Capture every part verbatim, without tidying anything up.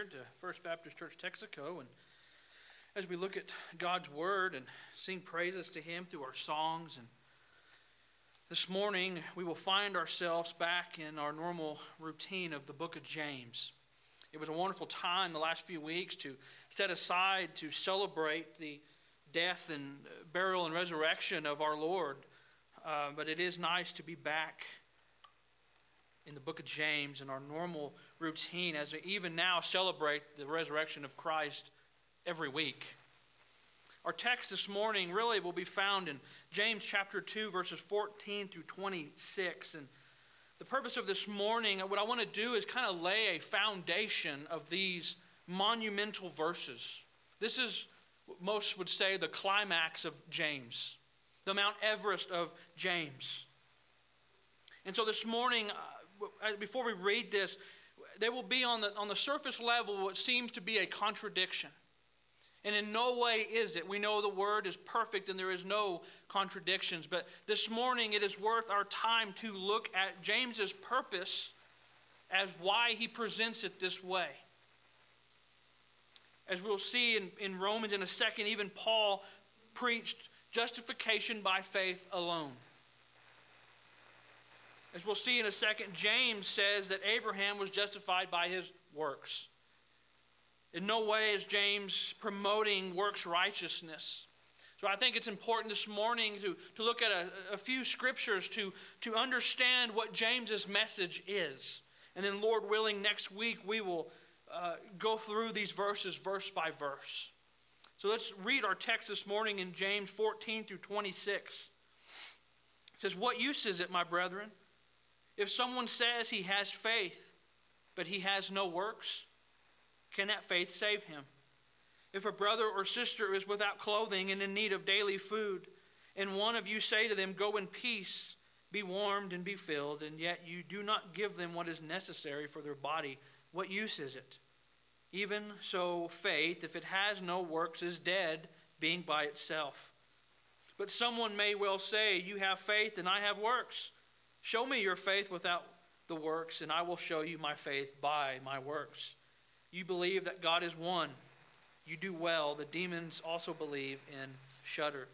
to First Baptist Church Texaco, and as we look at God's Word and sing praises to Him through our songs. And this morning we will find ourselves back in our normal routine of the book of James. It was a wonderful time the last few weeks to set aside to celebrate the death and burial and resurrection of our Lord. Uh, but it is nice to be back in the book of James in our normal routine as we even now celebrate the resurrection of Christ every week. Our text this morning really will be found in James chapter two, verses fourteen through twenty-six. And the purpose of this morning, what I want to do is kind of lay a foundation of these monumental verses. This is, most would say, the climax of James, the Mount Everest of James. And so this morning, uh, before we read this, there will be on the, on the surface level what seems to be a contradiction. And in no way is it. We know the Word is perfect and there is no contradictions. But this morning it is worth our time to look at James's purpose as why he presents it this way. As we'll see in, in Romans in a second, even Paul preached justification by faith alone. As we'll see in a second, James says that Abraham was justified by his works. In no way is James promoting works righteousness. So I think it's important this morning to, to look at a, a few scriptures to, to understand what James's message is. And then, Lord willing, next week we will uh, go through these verses verse by verse. So let's read our text this morning in James fourteen through twenty-six. It says, "What use is it, my brethren, if someone says he has faith, but he has no works? Can that faith save him? If a brother or sister is without clothing and in need of daily food, and one of you say to them, 'Go in peace, be warmed and be filled,' and yet you do not give them what is necessary for their body, what use is it? Even so, faith, if it has no works, is dead, being by itself. But someone may well say, 'You have faith and I have works. Show me your faith without the works, and I will show you my faith by my works. You believe that God is one. You do well. The demons also believe and shudder.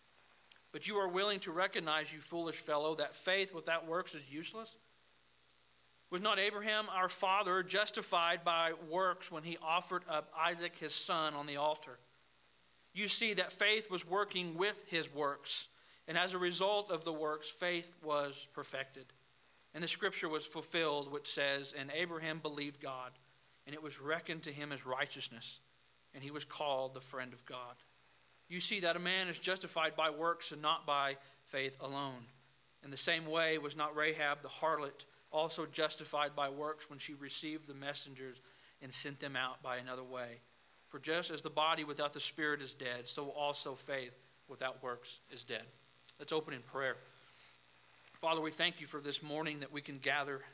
But you are willing to recognize, you foolish fellow, that faith without works is useless? Was not Abraham our father justified by works when he offered up Isaac his son on the altar? You see that faith was working with his works, and as a result of the works, faith was perfected. And the scripture was fulfilled, which says, 'And Abraham believed God, and it was reckoned to him as righteousness, and he was called the friend of God.' You see that a man is justified by works and not by faith alone. In the same way was not Rahab the harlot also justified by works when she received the messengers and sent them out by another way? For just as the body without the spirit is dead, so also faith without works is dead." Let's open in prayer. Father, we thank you for this morning that we can gather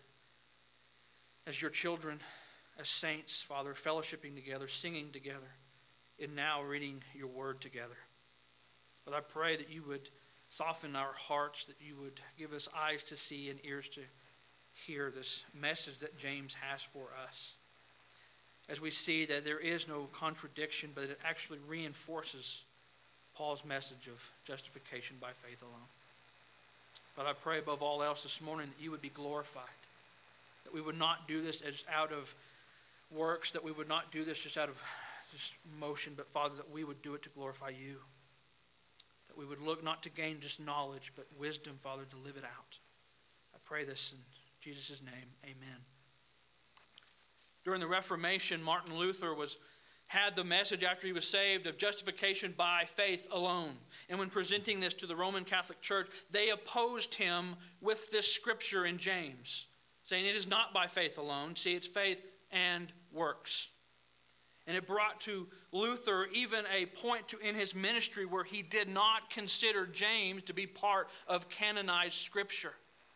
as your children, as saints, Father, fellowshipping together, singing together, and now reading your word together. But I pray that you would soften our hearts, that you would give us eyes to see and ears to hear this message that James has for us. As we see that there is no contradiction, but it actually reinforces Paul's message of justification by faith alone. But I pray above all else this morning that you would be glorified, that we would not do this as out of works, that we would not do this just out of just motion, but Father, that we would do it to glorify you, that we would look not to gain just knowledge, but wisdom, Father, to live it out. I pray this in Jesus' name, amen. During the Reformation, Martin Luther was had the message after he was saved of justification by faith alone. And when presenting this to the Roman Catholic Church, they opposed him with this scripture in James, saying it is not by faith alone. See, it's faith and works. And it brought to Luther even a point to, in his ministry where he did not consider James to be part of canonized scripture.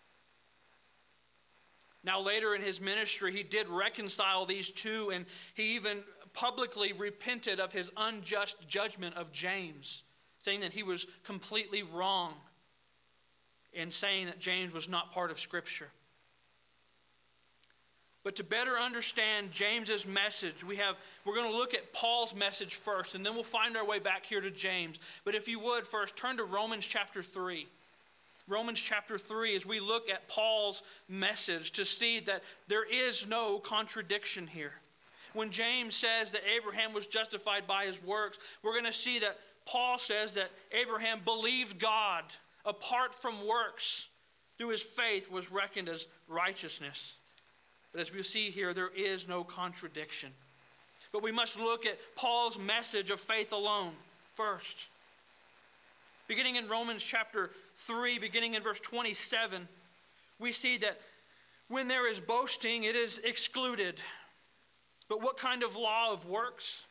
Now later in his ministry, he did reconcile these two, and he even publicly repented of his unjust judgment of James, saying that he was completely wrong in saying that James was not part of Scripture. But to better understand James's message, we have, we're going to look at Paul's message first, and then we'll find our way back here to James. But if you would, first turn to Romans chapter three. Romans chapter three, as we look at Paul's message to see that there is no contradiction here. When James says that Abraham was justified by his works, we're going to see that Paul says that Abraham believed God apart from works. Through his faith was reckoned as righteousness. But as we see here, there is no contradiction. But we must look at Paul's message of faith alone first. Beginning in Romans chapter three, beginning in verse twenty-seven, we see that when there is boasting, it is excluded. But what kind of law of works?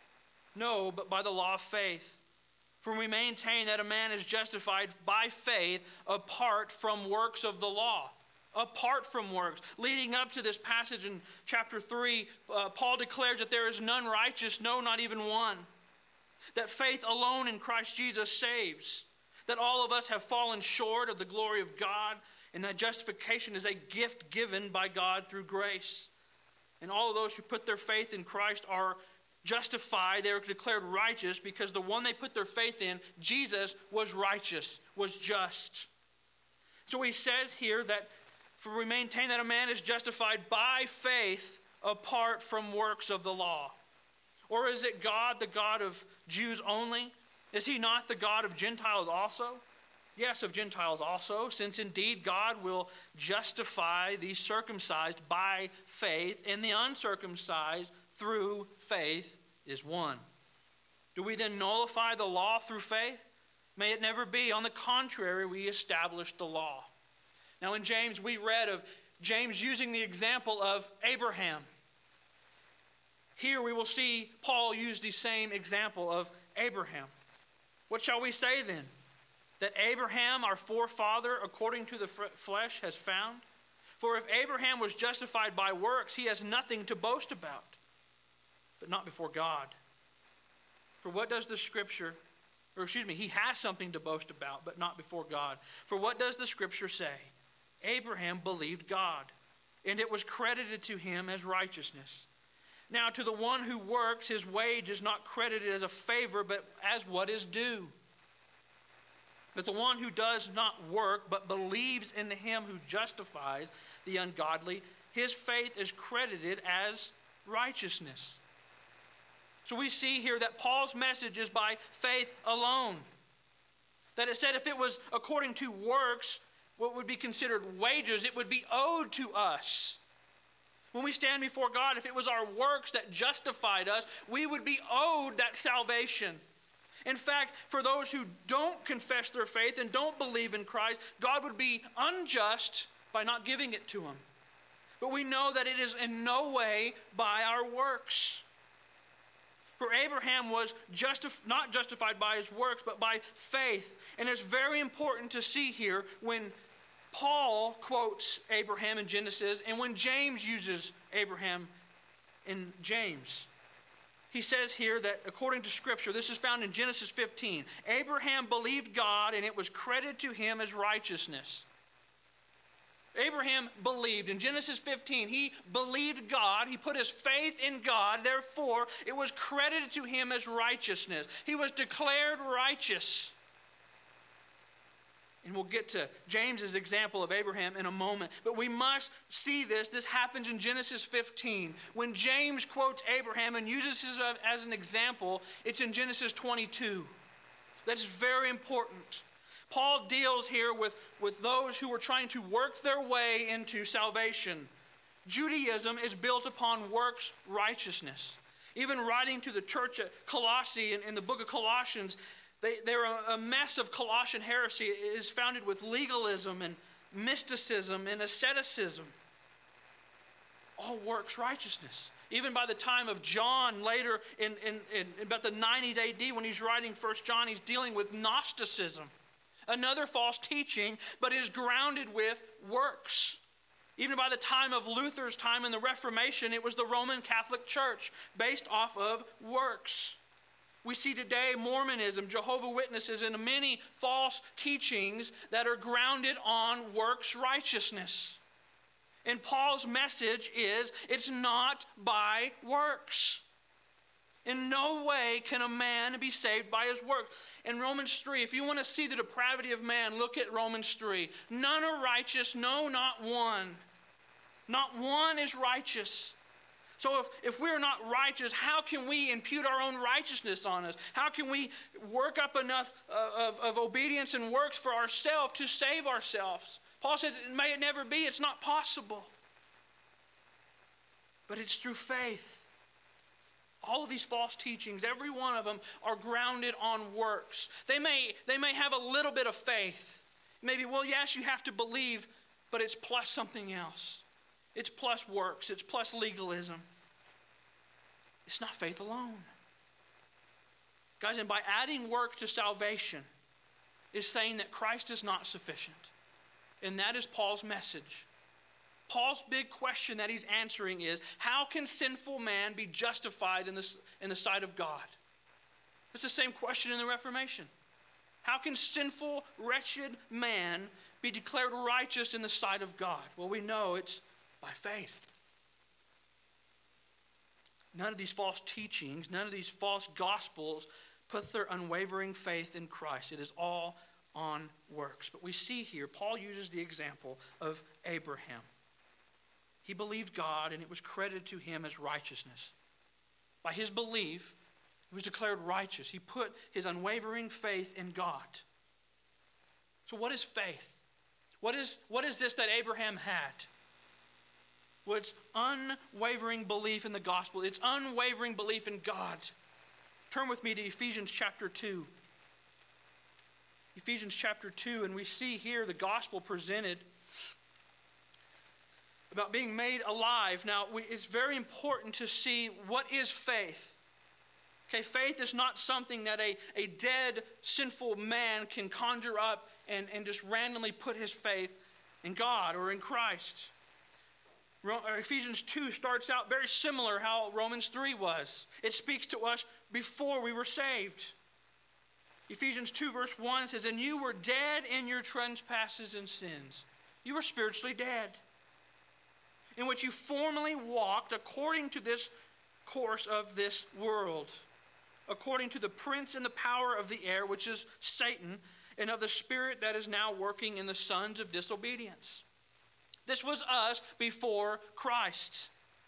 No, but by the law of faith. For we maintain that a man is justified by faith apart from works of the law. Apart from works. Leading up to this passage in chapter three, uh, Paul declares that there is none righteous, no, not even one. That faith alone in Christ Jesus saves. That all of us have fallen short of the glory of God, and that justification is a gift given by God through grace. And all of those who put their faith in Christ are justified. They are declared righteous because the one they put their faith in, Jesus, was righteous, was just. So he says here that for we maintain that a man is justified by faith apart from works of the law. Or is it God, the God of Jews only? Is he not the God of Gentiles also? Yes, of Gentiles also, since indeed God will justify the circumcised by faith, and the uncircumcised through faith is one. Do we then nullify the law through faith? May it never be. On the contrary, we establish the law. Now in James, we read of James using the example of Abraham. Here we will see Paul use the same example of Abraham. What shall we say then? That Abraham, our forefather, according to the flesh, has found? For if Abraham was justified by works, he has nothing to boast about, but not before God. For what does the scripture, or excuse me, he has something to boast about, but not before God. For what does the scripture say? Abraham believed God, and it was credited to him as righteousness. Now to the one who works, his wage is not credited as a favor, but as what is due. But the one who does not work, but believes in him who justifies the ungodly, his faith is credited as righteousness. So we see here that Paul's message is by faith alone. That it said if it was according to works, what would be considered wages, it would be owed to us. When we stand before God, if it was our works that justified us, we would be owed that salvation. In fact, for those who don't confess their faith and don't believe in Christ, God would be unjust by not giving it to them. But we know that it is in no way by our works. For Abraham was justif- not justified by his works, but by faith. And it's very important to see here when Paul quotes Abraham in Genesis and when James uses Abraham in James. He says here that according to Scripture, this is found in Genesis fifteen, Abraham believed God and it was credited to him as righteousness. Abraham believed. In Genesis fifteen, he believed God. He put his faith in God. Therefore, it was credited to him as righteousness. He was declared righteous. And we'll get to James's example of Abraham in a moment. But we must see this. This happens in Genesis fifteen. When James quotes Abraham and uses him as an example, it's in Genesis twenty-two. That's very important. Paul deals here with, with those who were trying to work their way into salvation. Judaism is built upon works righteousness. Even writing to the church at Colossae in, in the book of Colossians, They, they're a mess of Colossian heresy. It is founded with legalism and mysticism and asceticism. All works righteousness. Even by the time of John, later in, in, in about the nineties A D, when he's writing First John, he's dealing with Gnosticism. Another false teaching, but is grounded with works. Even by the time of Luther's time in the Reformation, it was the Roman Catholic Church based off of works. We see today Mormonism, Jehovah's Witnesses, and many false teachings that are grounded on works righteousness. And Paul's message is, it's not by works. In no way can a man be saved by his work. In Romans three, if you want to see the depravity of man, look at Romans three. None are righteous, no, not one. Not one is righteous. So if, if we're not righteous, how can we impute our own righteousness on us? How can we work up enough uh, of, of obedience and works for ourselves to save ourselves? Paul says, may it never be, it's not possible. But it's through faith. All of these false teachings, every one of them are grounded on works. They may, they may have a little bit of faith. Maybe, well, yes, you have to believe, but it's plus something else. It's plus works. It's plus legalism. It's not faith alone. Guys, and by adding works to salvation is saying that Christ is not sufficient. And that is Paul's message. Paul's big question that he's answering is, how can sinful man be justified in the, in the sight of God? It's the same question in the Reformation. How can sinful, wretched man be declared righteous in the sight of God? Well, we know it's by faith. None of these false teachings, none of these false gospels put their unwavering faith in Christ. It is all on works. But we see here, Paul uses the example of Abraham. He believed God, and it was credited to him as righteousness. By his belief, he was declared righteous. He put his unwavering faith in God. So what is faith? What is, what is this that Abraham had? Well, it's unwavering belief in the gospel. It's unwavering belief in God. Turn with me to Ephesians chapter two. Ephesians chapter two, and we see here the gospel presented about being made alive. Now, we, it's very important to see what is faith. Okay, faith is not something that a, a dead, sinful man can conjure up and, and just randomly put his faith in God or in Christ. Ephesians two starts out very similar how Romans three was. It speaks to us before we were saved. Ephesians two verse one says, and you were dead in your trespasses and sins. You were spiritually dead, in which you formerly walked according to this course of this world, according to the prince and the power of the air, which is Satan, and of the spirit that is now working in the sons of disobedience. This was us before Christ.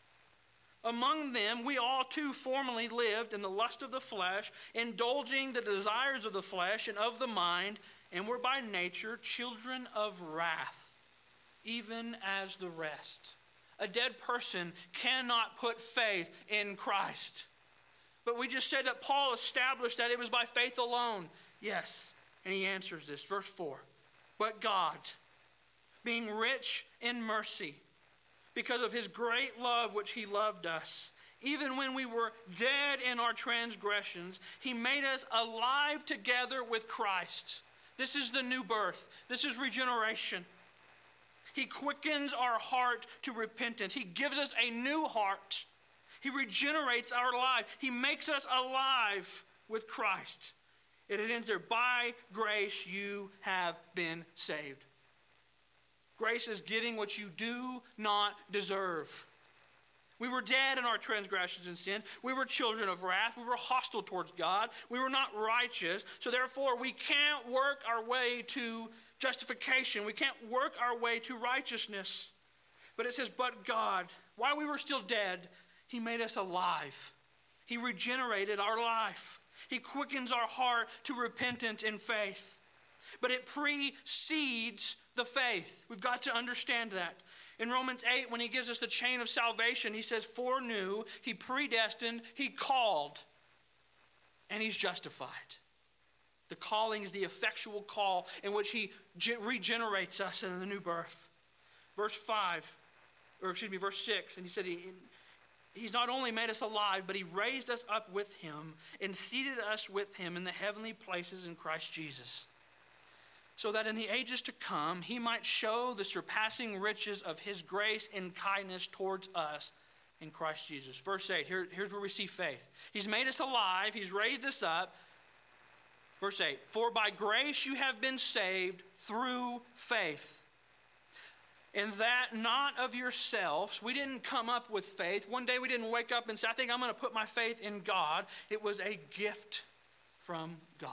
Among them, we all too formerly lived in the lust of the flesh, indulging the desires of the flesh and of the mind, and were by nature children of wrath, even as the rest. A dead person cannot put faith in Christ. But we just said that Paul established that it was by faith alone. Yes, and he answers this. Verse four, but God, being rich in mercy, because of his great love which he loved us, even when we were dead in our transgressions, he made us alive together with Christ. This is the new birth. This is regeneration. He quickens our heart to repentance. He gives us a new heart. He regenerates our life. He makes us alive with Christ. And it ends there, by grace you have been saved. Grace is getting what you do not deserve. We were dead in our transgressions and sin. We were children of wrath. We were hostile towards God. We were not righteous. So therefore, we can't work our way to justification. We can't work our way to righteousness. But it says, but God, while we were still dead, he made us alive. He regenerated our life. He quickens our heart to repentance and faith. But it precedes the faith. We've got to understand that. In Romans eight, when he gives us the chain of salvation, he says, foreknew, he predestined, he called, and he's justified. The calling is the effectual call in which he regenerates us in the new birth. Verse five, or excuse me, verse six, and he said he, he's not only made us alive, but he raised us up with him and seated us with him in the heavenly places in Christ Jesus, so that in the ages to come he might show the surpassing riches of his grace and kindness towards us in Christ Jesus. Verse eight, here, here's where we see faith. He's made us alive. He's raised us up. Verse eight, for by grace you have been saved through faith. And that not of yourselves. We didn't come up with faith. One day we didn't wake up and say, I think I'm going to put my faith in God. It was a gift from God.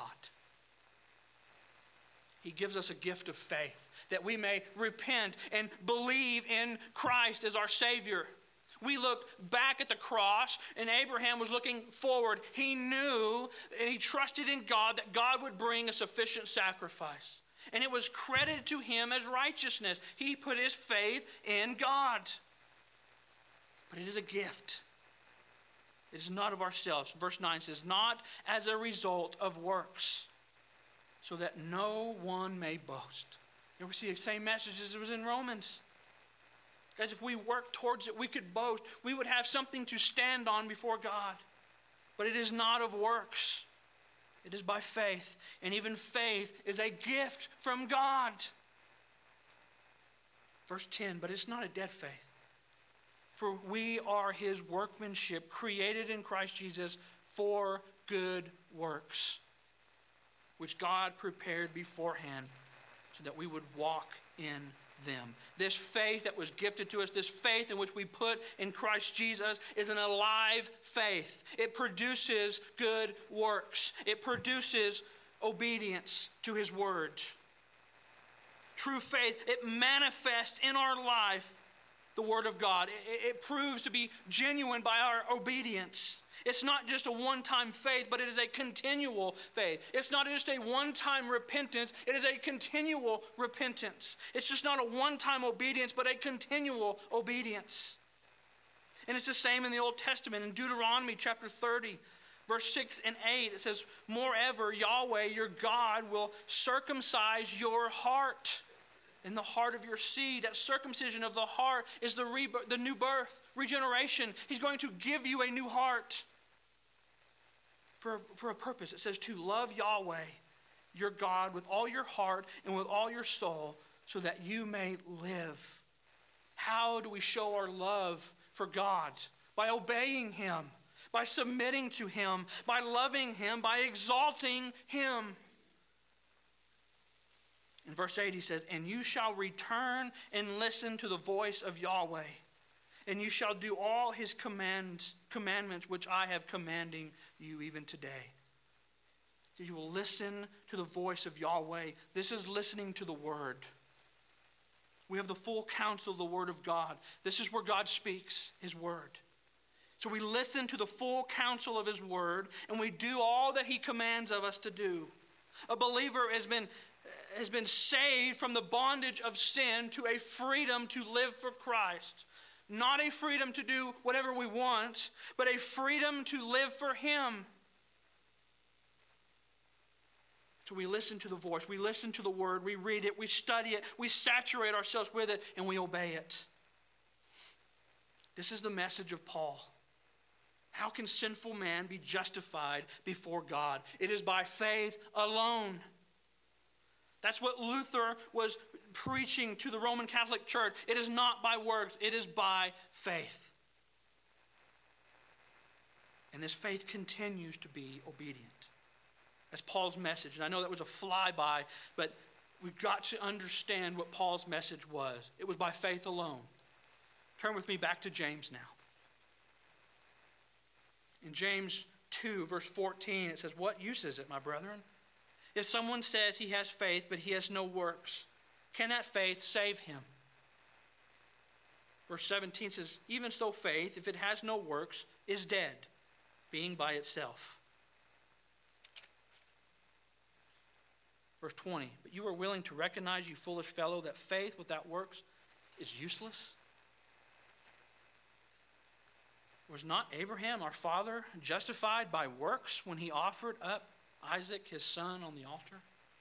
He gives us a gift of faith that we may repent and believe in Christ as our Savior. We look back at the cross, and Abraham was looking forward. He knew and he trusted in God that God would bring a sufficient sacrifice. And it was credited to him as righteousness. He put his faith in God. But it is a gift. It is not of ourselves. Verse nine says, not as a result of works, so that no one may boast. Here we see the same message as it was in Romans. Guys, if we work towards it, we could boast. We would have something to stand on before God. But it is not of works. It is by faith. And even faith is a gift from God. Verse ten, but it's not a dead faith. For we are his workmanship, created in Christ Jesus for good works, which God prepared beforehand so that we would walk in them. This faith that was gifted to us, this faith in which we put in Christ Jesus, is an alive faith. It produces good works. It produces obedience to his word. True faith, it manifests in our life the word of God. It, it proves to be genuine by our obedience. It's not just a one-time faith, but it is a continual faith. It's not just a one-time repentance. It is a continual repentance. It's just not a one-time obedience, but a continual obedience. And it's the same in the Old Testament. In Deuteronomy chapter thirty, verse six and eight, it says, moreover, Yahweh, your God, will circumcise your heart in the heart of your seed. That circumcision of the heart is the, rebirth, the new birth, regeneration. He's going to give you a new heart. For, for a purpose. It says to love Yahweh, your God, with all your heart and with all your soul, so that you may live. How do we show our love for God? By obeying him, by submitting to him, by loving him, by exalting him. In verse eight he says, and you shall return and listen to the voice of Yahweh, and you shall do all his commands, commandments which I have commanding you even today. So you will listen to the voice of Yahweh. This is listening to the word. We have the full counsel of the word of God. This is where God speaks his word. So we listen to the full counsel of his word, and we do all that he commands of us to do. A believer has been, has been saved from the bondage of sin to a freedom to live for Christ. Not a freedom to do whatever we want, but a freedom to live for him. So we listen to the voice, we listen to the word, we read it, we study it, we saturate ourselves with it, and we obey it. This is the message of Paul. How can sinful man be justified before God? It is by faith alone. That's what Luther was preaching to the Roman Catholic Church. It is not by works, it is by faith. And this faith continues to be obedient. That's Paul's message. And I know that was a flyby, but we've got to understand what Paul's message was. It was by faith alone. Turn with me back to James now. In James two, verse fourteen, it says, what use is it, my brethren? If someone says he has faith, but he has no works, can that faith save him? Verse seventeen says, even so faith, if it has no works, is dead, being by itself. Verse twenty, but you are willing to recognize, you foolish fellow, that faith without works is useless? Was not Abraham, our father, justified by works when he offered up Isaac, his son, on the altar?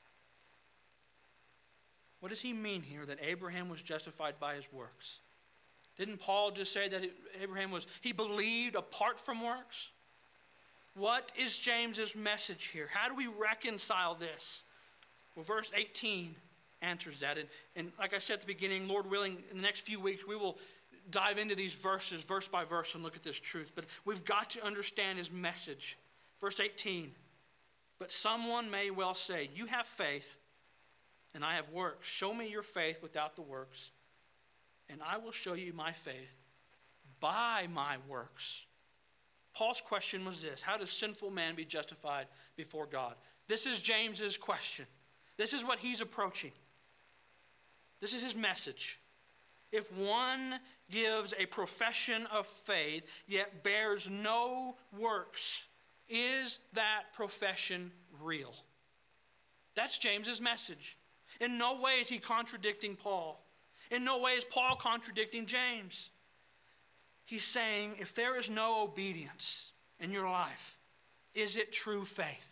What does he mean here that Abraham was justified by his works? Didn't Paul just say that Abraham was, he believed apart from works? What is James's message here? How do we reconcile this? Well, verse eighteen answers that. And, and like I said at the beginning, Lord willing, in the next few weeks, we will dive into these verses, verse by verse, and look at this truth. But we've got to understand his message. Verse eighteen, but someone may well say, you have faith, and I have works. Show me your faith without the works, and I will show you my faith by my works. Paul's question was this: how does sinful man be justified before God? This is James's question. This is what he's approaching. This is his message. If one gives a profession of faith, yet bears no works, is that profession real? That's James's message. In no way is he contradicting Paul. In no way is Paul contradicting James. He's saying, if there is no obedience in your life, is it true faith?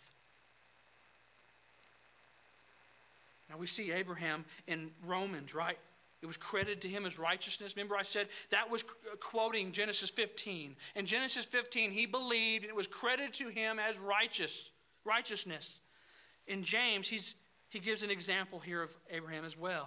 Now we see Abraham in Romans, right? It was credited to him as righteousness. Remember I said that was quoting Genesis fifteen. In Genesis fifteen, he believed it was credited to him as righteous, righteousness. In James, he's, he gives an example here of Abraham as well.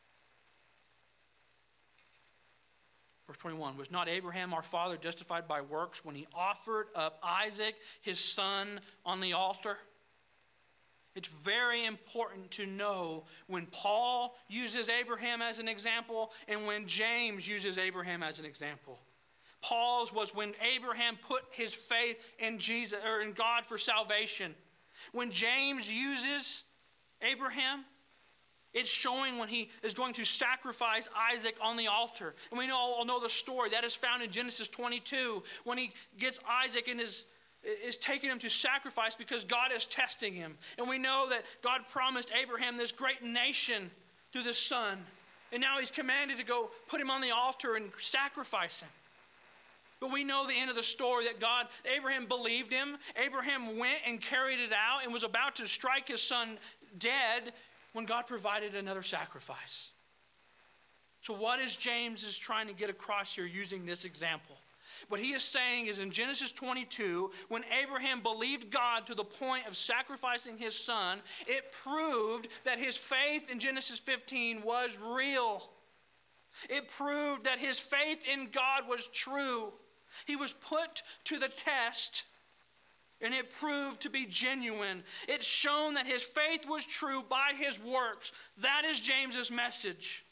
Verse twenty-one, was not Abraham our father justified by works when he offered up Isaac, his son, on the altar? It's very important to know when Paul uses Abraham as an example and when James uses Abraham as an example. Paul's was when Abraham put his faith in Jesus or in God for salvation. When James uses Abraham, it's showing when he is going to sacrifice Isaac on the altar. And we all know the story. That is found in Genesis twenty-two. When he gets Isaac and is, is taking him to sacrifice because God is testing him. And we know that God promised Abraham this great nation through this son. And now he's commanded to go put him on the altar and sacrifice him. But we know the end of the story that God, Abraham believed him. Abraham went and carried it out and was about to strike his son dead when God provided another sacrifice. So what is James is trying to get across here using this example? What he is saying is in Genesis twenty-two, when Abraham believed God to the point of sacrificing his son, it proved that his faith in Genesis fifteen was real. It proved that his faith in God was true. He was put to the test, and it proved to be genuine. It's shown that his faith was true by his works. That is James's message.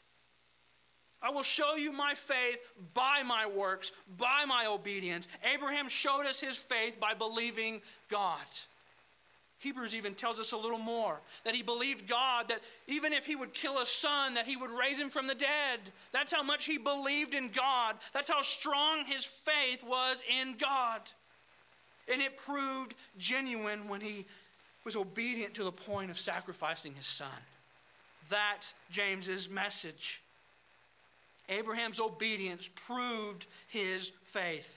I will show you my faith by my works, by my obedience. Abraham showed us his faith by believing God. Hebrews even tells us a little more, that he believed God, that even if he would kill a son, that he would raise him from the dead. That's how much he believed in God. That's how strong his faith was in God. And it proved genuine when he was obedient to the point of sacrificing his son. That's James's message. Abraham's obedience proved his faith.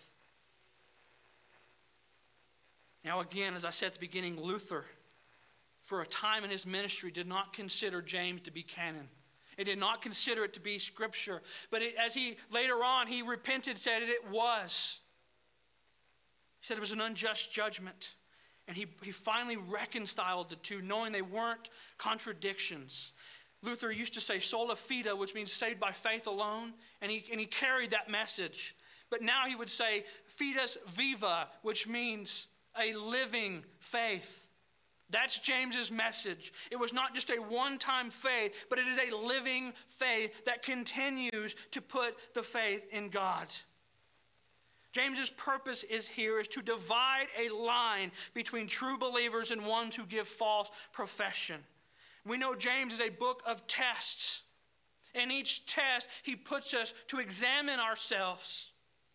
Now again, as I said at the beginning, Luther, for a time in his ministry, did not consider James to be canon. It did not consider it to be scripture. But it, as he later on, he repented, said it, it was. He said it was an unjust judgment. And he, he finally reconciled the two, knowing they weren't contradictions. Luther used to say sola fide, which means saved by faith alone. And he, and he carried that message. But now he would say fides viva, which means a living faith. That's James's message. It was not just a one-time faith, but it is a living faith that continues to put the faith in God. James's purpose is here is to divide a line between true believers and ones who give false profession. We know James is a book of tests. In each test, he puts us to examine ourselves.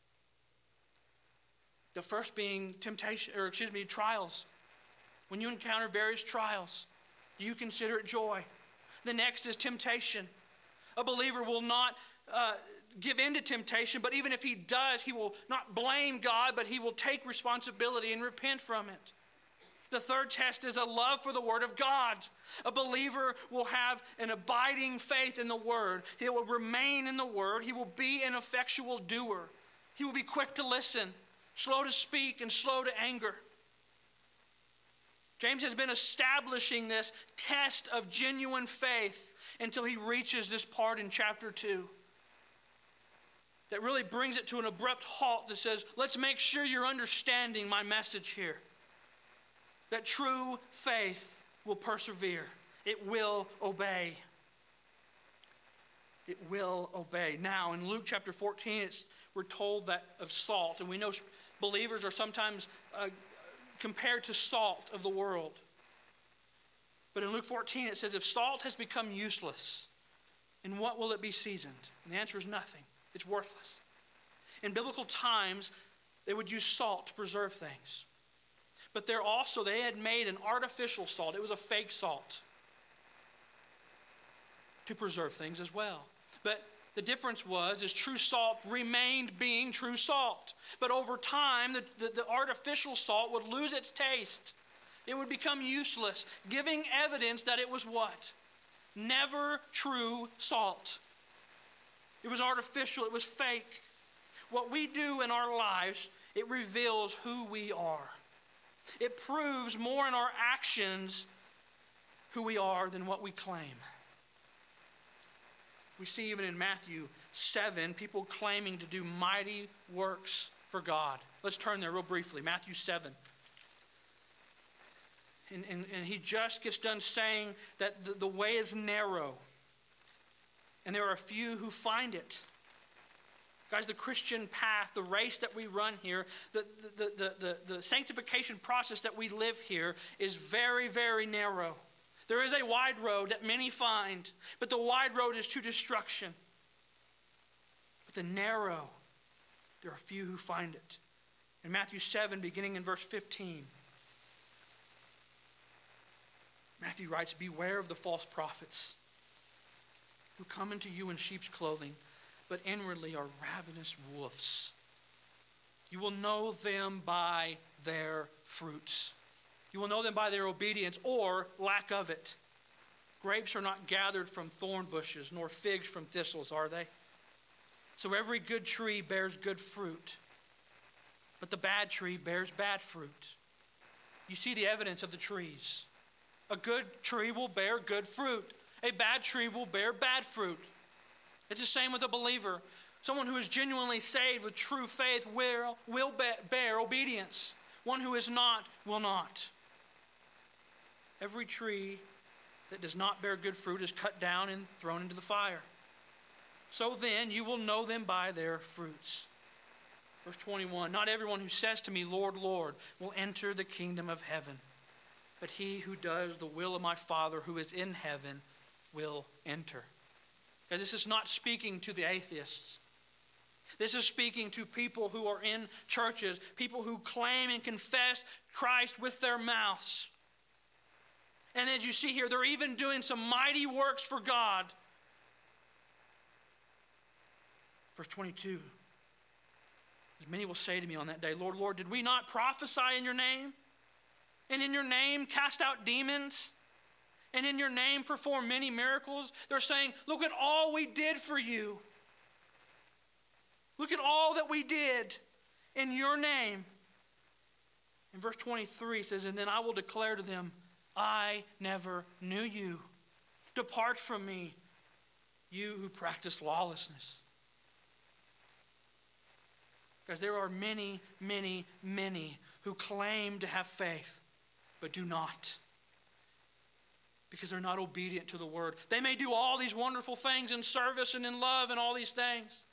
The first being temptation, or excuse me, trials. When you encounter various trials, you consider it joy. The next is temptation. A believer will not uh, give in to temptation, but even if he does, he will not blame God, but he will take responsibility and repent from it. The third test is a love for the Word of God. A believer will have an abiding faith in the Word. He will remain in the Word. He will be an effectual doer. He will be quick to listen, slow to speak, and slow to anger. James has been establishing this test of genuine faith until he reaches this part in chapter two. That really brings it to an abrupt halt that says, let's make sure you're understanding my message here. That true faith will persevere. It will obey. it will obey. Now, in Luke chapter fourteen, it's, we're told that of salt, and we know believers are sometimes uh, compared to salt of the world. But in Luke fourteen, it says, if salt has become useless, in what will it be seasoned? And the answer is nothing. It's worthless. In biblical times, they would use salt to preserve things. But there also, they had made an artificial salt. It was a fake salt to preserve things as well. But the difference was, is true salt remained being true salt. But over time, the, the, the artificial salt would lose its taste. It would become useless, giving evidence that it was what? Never true salt. It was artificial. It was fake. What we do in our lives, it reveals who we are. It proves more in our actions who we are than what we claim. We see even in Matthew seven, people claiming to do mighty works for God. Let's turn there real briefly. Matthew seven. And, and, and he just gets done saying that the, the way is narrow. And there are a few who find it. Guys, the Christian path, the race that we run here, the, the, the, the, the sanctification process that we live here is very, very narrow. There is a wide road that many find, but the wide road is to destruction. But the narrow, there are few who find it. In Matthew seven, beginning in verse fifteen, Matthew writes, beware of the false prophets who come into you in sheep's clothing, but inwardly are ravenous wolves. You will know them by their fruits. You will know them by their obedience or lack of it. Grapes are not gathered from thorn bushes, nor figs from thistles, are they? So every good tree bears good fruit, but the bad tree bears bad fruit. You see the evidence of the trees. A good tree will bear good fruit. A bad tree will bear bad fruit. It's the same with a believer. Someone who is genuinely saved with true faith will, will bear obedience. One who is not, will not. Every tree that does not bear good fruit is cut down and thrown into the fire. So then you will know them by their fruits. Verse twenty-one, not everyone who says to me, Lord, Lord, will enter the kingdom of heaven, but he who does the will of my Father who is in heaven will enter. Now, this is not speaking to the atheists. This is speaking to people who are in churches, people who claim and confess Christ with their mouths. And as you see here, they're even doing some mighty works for God. Verse twenty-two. Many will say to me on that day, Lord, Lord, did we not prophesy in your name? And in your name cast out demons? And in your name perform many miracles? They're saying, look at all we did for you. Look at all that we did in your name. In verse twenty-three it says, and then I will declare to them, I never knew you. Depart from me, you who practice lawlessness. Because there are many, many, many who claim to have faith, but do not. Because they're not obedient to the word. They may do all these wonderful things in service and in love and all these things.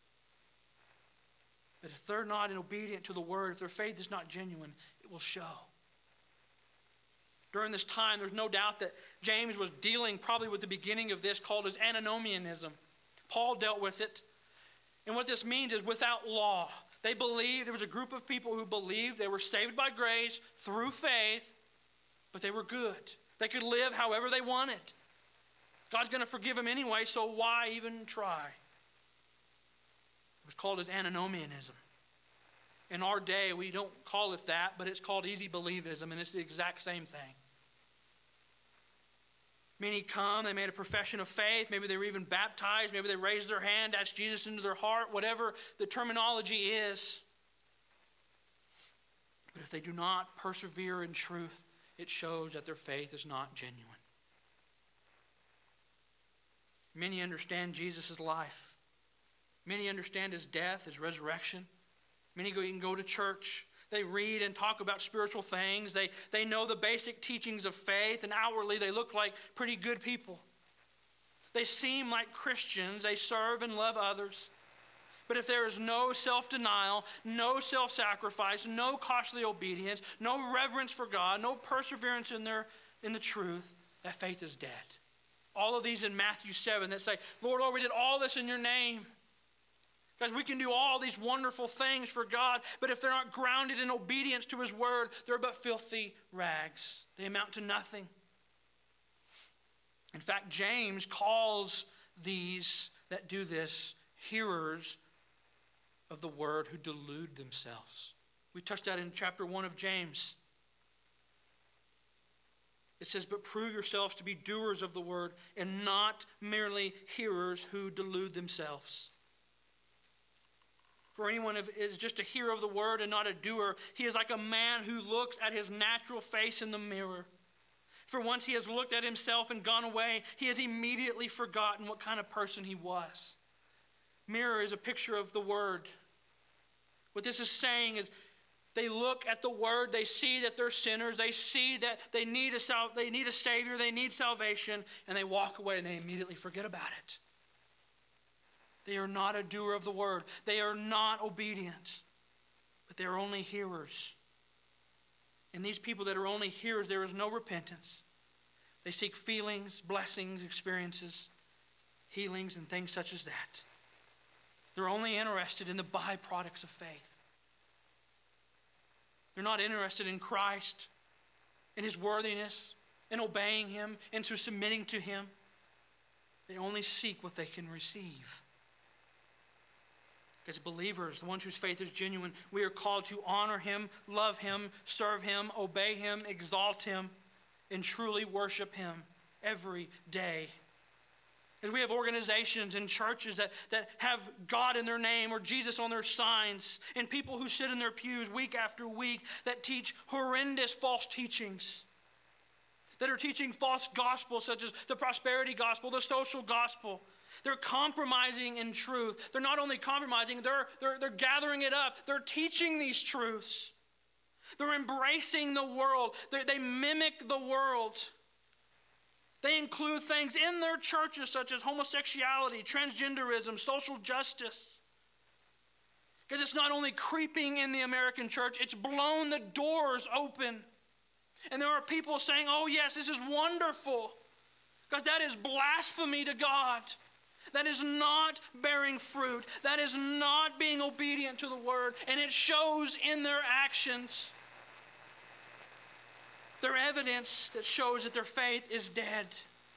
But if they're not obedient to the word, if their faith is not genuine, it will show. During this time, there's no doubt that James was dealing probably with the beginning of this called as antinomianism. Paul dealt with it. And what this means is without law. They believed, there was a group of people who believed they were saved by grace through faith, but they were good. They could live however they wanted. God's going to forgive them anyway, so why even try? It was called as antinomianism. In our day, we don't call it that, but it's called easy believism, and it's the exact same thing. Many come, they made a profession of faith, maybe they were even baptized, maybe they raised their hand, asked Jesus into their heart, whatever the terminology is. But if they do not persevere in truth, it shows that their faith is not genuine. Many understand Jesus' life. Many understand his death, his resurrection. Many go, even go to church. They read and talk about spiritual things. They, they know the basic teachings of faith, and outwardly they look like pretty good people. They seem like Christians. They serve and love others. But if there is no self-denial, no self-sacrifice, no costly obedience, no reverence for God, no perseverance in their in the truth, that faith is dead. All of these in Matthew seven that say, Lord, Lord, we did all this in your name. Guys, we can do all these wonderful things for God, but if they're not grounded in obedience to his word, they're but filthy rags. They amount to nothing. In fact, James calls these that do this hearers of the word who delude themselves. We touched that in chapter one of James. It says, but prove yourselves to be doers of the word and not merely hearers who delude themselves. For anyone who is just a hearer of the word and not a doer, he is like a man who looks at his natural face in the mirror. For once he has looked at himself and gone away, he has immediately forgotten what kind of person he was. Mirror is a picture of the word. What this is saying is they look at the word, they see that they're sinners, they see that they need a sal- they need a savior, they need salvation, and they walk away and they immediately forget about it. They are not a doer of the word. They are not obedient, but they are only hearers. And these people that are only hearers, there is no repentance. They seek feelings, blessings, experiences, healings, and things such as that. They're only interested in the byproducts of faith. They're not interested in Christ, in his worthiness, in obeying him, into submitting to him. They only seek what they can receive. As believers, the ones whose faith is genuine, we are called to honor him, love him, serve him, obey him, exalt him, and truly worship him every day. As we have organizations and churches that, that have God in their name or Jesus on their signs, and people who sit in their pews week after week that teach horrendous false teachings, that are teaching false gospels such as the prosperity gospel, the social gospel. They're compromising in truth. They're not only compromising, they're, they're, they're gathering it up. They're teaching these truths. They're embracing the world. They, they mimic the world. They include things in their churches such as homosexuality, transgenderism, social justice. Because it's not only creeping in the American church, it's blown the doors open. And there are people saying, oh yes, this is wonderful. Because that is blasphemy to God. That is not bearing fruit. That is not being obedient to the word. And it shows in their actions. Their evidence that shows that their faith is dead.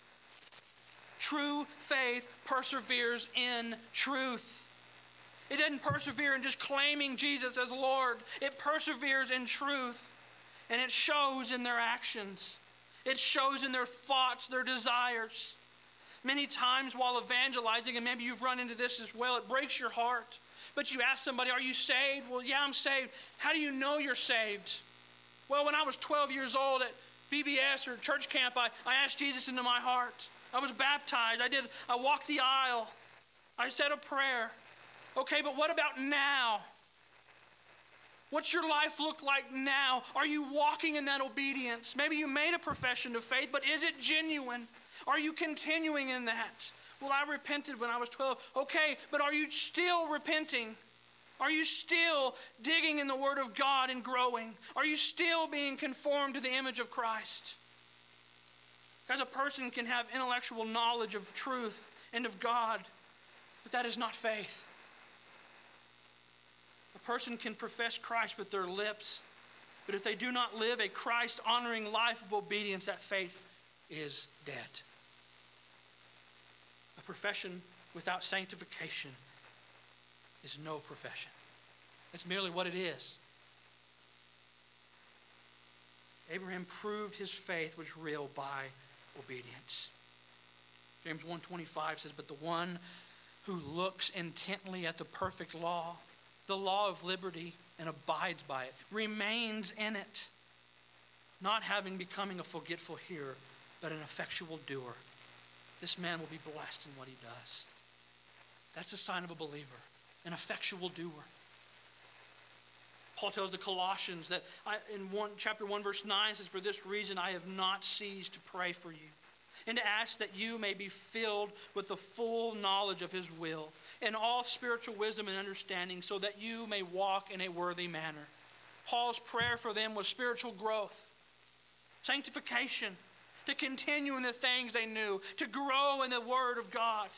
True faith perseveres in truth. It doesn't persevere in just claiming Jesus as Lord. It perseveres in truth. And it shows in their actions. It shows in their thoughts, their desires. Many times while evangelizing, and maybe you've run into this as well, it breaks your heart. But you ask somebody, are you saved? Well, yeah, I'm saved. How do you know you're saved? Well, when I was twelve years old at V B S or church camp, I, I asked Jesus into my heart. I was baptized. I did. I walked the aisle. I said a prayer. Okay, but what about now? What's your life look like now? Are you walking in that obedience? Maybe you made a profession of faith, but is it genuine? Are you continuing in that? Well, I repented when I was twelve. Okay, but are you still repenting? Are you still digging in the Word of God and growing? Are you still being conformed to the image of Christ? Because a person can have intellectual knowledge of truth and of God, but that is not faith. A person can profess Christ with their lips, but if they do not live a Christ-honoring life of obedience, that faith is dead. A profession without sanctification is no profession. It's merely what it is. Abraham proved his faith was real by obedience. James one twenty-five says, but the one who looks intently at the perfect law, the law of liberty, and abides by it, remains in it, not having becoming a forgetful hearer, but an effectual doer. This man will be blessed in what he does. That's a sign of a believer, an effectual doer. Paul tells the Colossians that I, in one, chapter one, verse nine says, for this reason I have not ceased to pray for you, and to ask that you may be filled with the full knowledge of his will and all spiritual wisdom and understanding, so that you may walk in a worthy manner. Paul's prayer for them was spiritual growth, sanctification, to continue in the things they knew, to grow in the Word of God,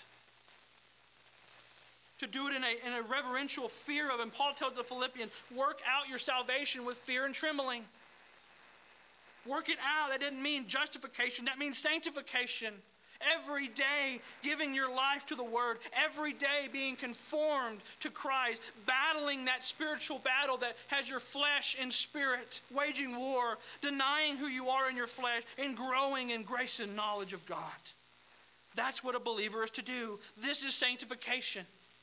to do it in a, in a reverential fear of him. Paul tells the Philippians, work out your salvation with fear and trembling. Work it out. That didn't mean justification. That means sanctification. Every day giving your life to the Word. Every day being conformed to Christ. Battling that spiritual battle that has your flesh and spirit. Waging war. Denying who you are in your flesh. And growing in grace and knowledge of God. That's what a believer is to do. This is sanctification.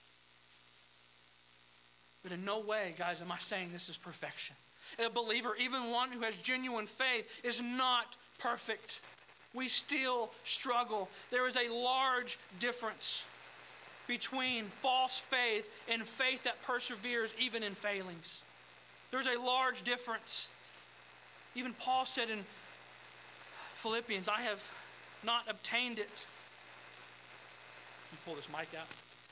But in no way, guys, am I saying this is perfection. A believer, even one who has genuine faith, is not perfect. We still struggle. There is a large difference between false faith and faith that perseveres even in failings. There's a large difference. Even Paul said in Philippians, I have not obtained it. Can you pull this mic out?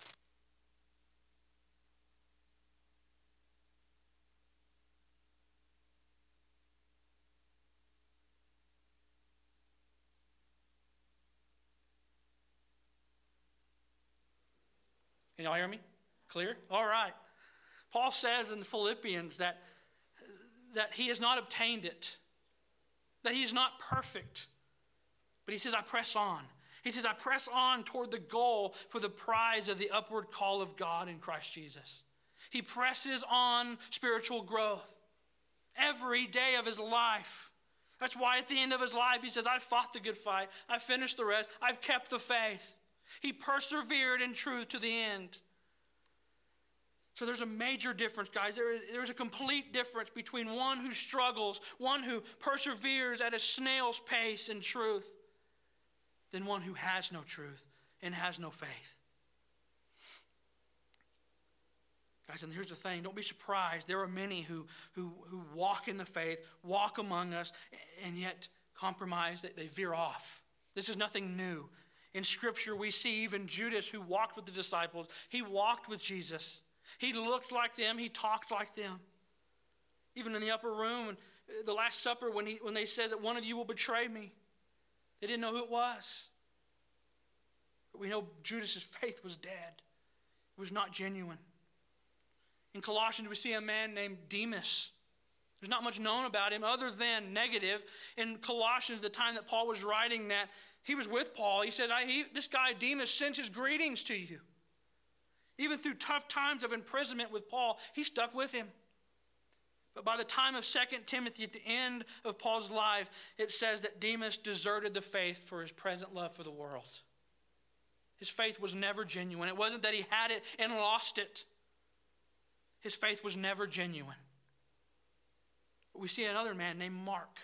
Can y'all hear me? Clear? All right. Paul says in Philippians that, that he has not obtained it, that he is not perfect. But he says, I press on. He says, I press on toward the goal for the prize of the upward call of God in Christ Jesus. He presses on spiritual growth every day of his life. That's why at the end of his life, he says, I've fought the good fight. I've finished the rest. I've kept the faith. He persevered in truth to the end. So there's a major difference, guys. There is, there's a complete difference between one who struggles, one who perseveres at a snail's pace in truth, than one who has no truth and has no faith. Guys, and here's the thing. Don't be surprised. There are many who, who, who walk in the faith, walk among us, and yet compromise. They, they veer off. This is nothing new. In Scripture, we see even Judas, who walked with the disciples. He walked with Jesus. He looked like them. He talked like them. Even in the upper room, the Last Supper, when, he, when they said that one of you will betray me, they didn't know who it was. But we know Judas' faith was dead. It was not genuine. In Colossians, we see a man named Demas. There's not much known about him other than negative. In Colossians, the time that Paul was writing that, he was with Paul. He says, I, he, this guy Demas sends his greetings to you. Even through tough times of imprisonment with Paul, he stuck with him. But by the time of Second Timothy, at the end of Paul's life, it says that Demas deserted the faith for his present love for the world. His faith was never genuine. It wasn't that he had it and lost it. His faith was never genuine. But we see another man named Mark.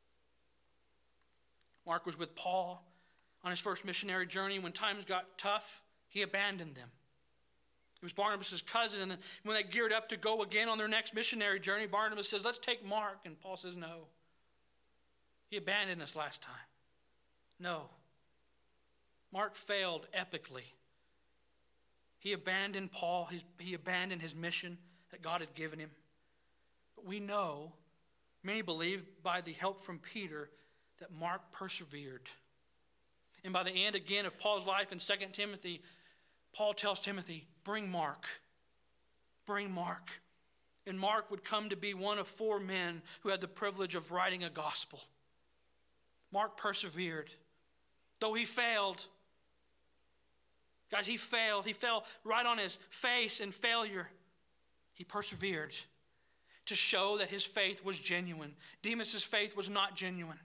Mark was with Paul on his first missionary journey. When times got tough, he abandoned them. He was Barnabas' cousin, and then when they geared up to go again on their next missionary journey, Barnabas says, let's take Mark. And Paul says, no. He abandoned us last time. No. Mark failed epically. He abandoned Paul. He, he abandoned his mission that God had given him. But we know, many believe by the help from Peter, that Mark persevered. And by the end again of Paul's life in Second Timothy, Paul tells Timothy, bring Mark. Bring Mark. And Mark would come to be one of four men who had the privilege of writing a gospel. Mark persevered. Though he failed. Guys, he failed. He fell right on his face in failure. He persevered to show that his faith was genuine. Demas' faith was not genuine.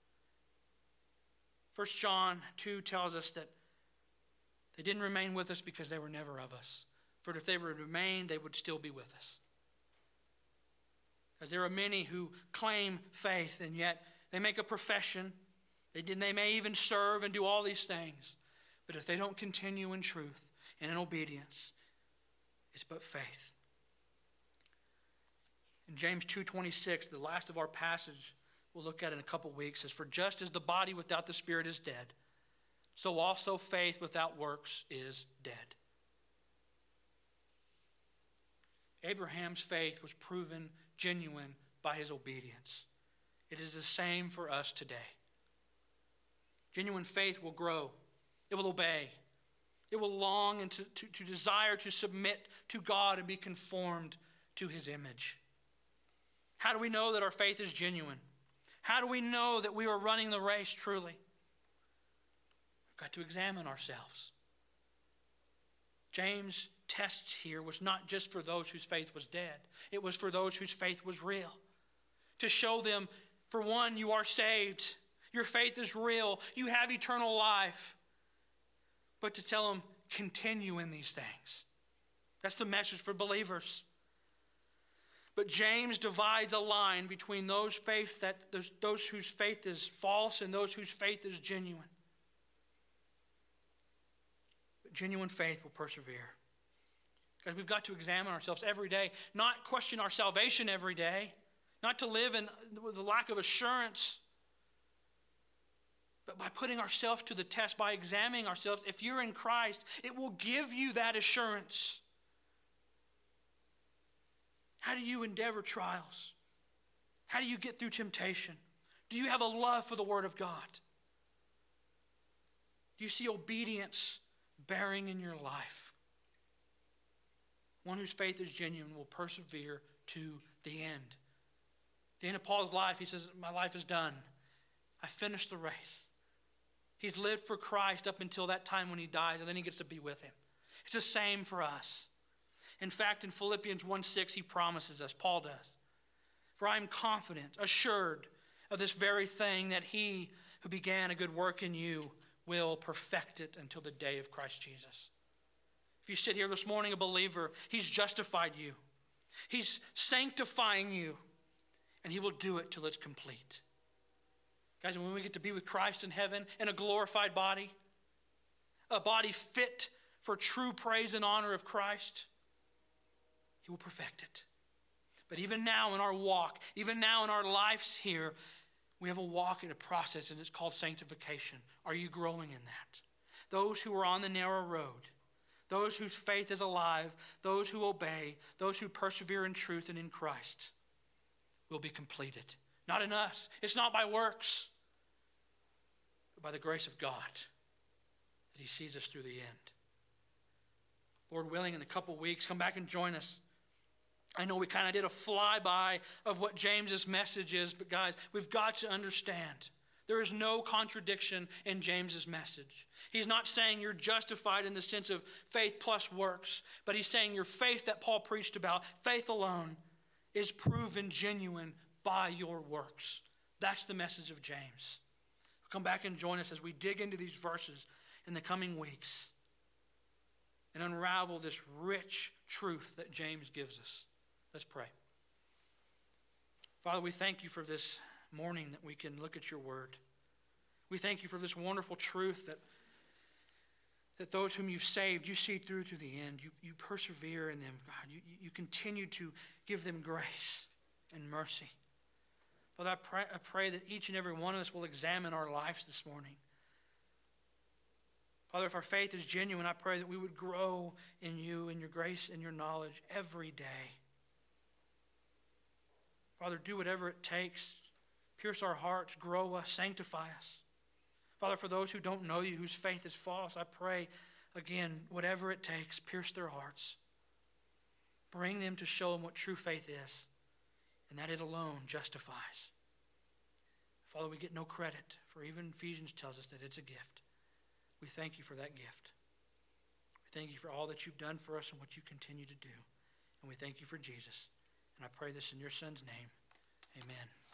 First John two tells us that they didn't remain with us because they were never of us. For if they would remain, they would still be with us. As there are many who claim faith, and yet they make a profession. They, did, they may even serve and do all these things. But if they don't continue in truth and in obedience, it's but faith. In James two twenty-six, the last of our passage we'll look at in a couple weeks, says, for just as the body without the spirit is dead, so also faith without works is dead. Abraham's faith was proven genuine by his obedience. It is the same for us today. Genuine faith will grow. It will obey. It will long and to, to, to desire to submit to God and be conformed to his image. How do we know that our faith is genuine? How do we know that we are running the race truly? We've got to examine ourselves. James' test here was not just for those whose faith was dead. It was for those whose faith was real. To show them, for one, you are saved. Your faith is real. You have eternal life. But to tell them, continue in these things. That's the message for believers. But James divides a line between those faith that those, those whose faith is false and those whose faith is genuine. But genuine faith will persevere. Because we've got to examine ourselves every day, not question our salvation every day, not to live in the lack of assurance, but by putting ourselves to the test, by examining ourselves. If you're in Christ, it will give you that assurance. How do you endeavor trials? How do you get through temptation? Do you have a love for the Word of God? Do you see obedience bearing in your life? One whose faith is genuine will persevere to the end. At the end of Paul's life, he says, my life is done. I finished the race. He's lived for Christ up until that time when he dies, and then he gets to be with him. It's the same for us. In fact, in Philippians one six, he promises us, Paul does, for I am confident, assured of this very thing, that he who began a good work in you will perfect it until the day of Christ Jesus. If you sit here this morning a believer, he's justified you. He's sanctifying you, and he will do it till it's complete. Guys, when we get to be with Christ in heaven in a glorified body, a body fit for true praise and honor of Christ, he will perfect it. But even now in our walk, even now in our lives here, we have a walk in a process, and it's called sanctification. Are you growing in that? Those who are on the narrow road, those whose faith is alive, those who obey, those who persevere in truth and in Christ will be completed. Not in us. It's not by works, but by the grace of God that he sees us through the end. Lord willing, in a couple weeks, come back and join us. I know we kind of did a flyby of what James's message is, but guys, we've got to understand there is no contradiction in James's message. He's not saying you're justified in the sense of faith plus works, but he's saying your faith that Paul preached about, faith alone, is proven genuine by your works. That's the message of James. Come back and join us as we dig into these verses in the coming weeks and unravel this rich truth that James gives us. Let's pray. Father, we thank you for this morning that we can look at your word. We thank you for this wonderful truth that, that those whom you've saved, you see through to the end. You, you persevere in them, God. You, you continue to give them grace and mercy. Father, I pray, I pray that each and every one of us will examine our lives this morning. Father, if our faith is genuine, I pray that we would grow in you, in your grace and your knowledge every day. Father, do whatever it takes. Pierce our hearts, grow us, sanctify us. Father, for those who don't know you, whose faith is false, I pray, again, whatever it takes, pierce their hearts. Bring them to show them what true faith is, and that it alone justifies. Father, we get no credit, for even Ephesians tells us that it's a gift. We thank you for that gift. We thank you for all that you've done for us and what you continue to do. And we thank you for Jesus. And I pray this in your Son's name. Amen.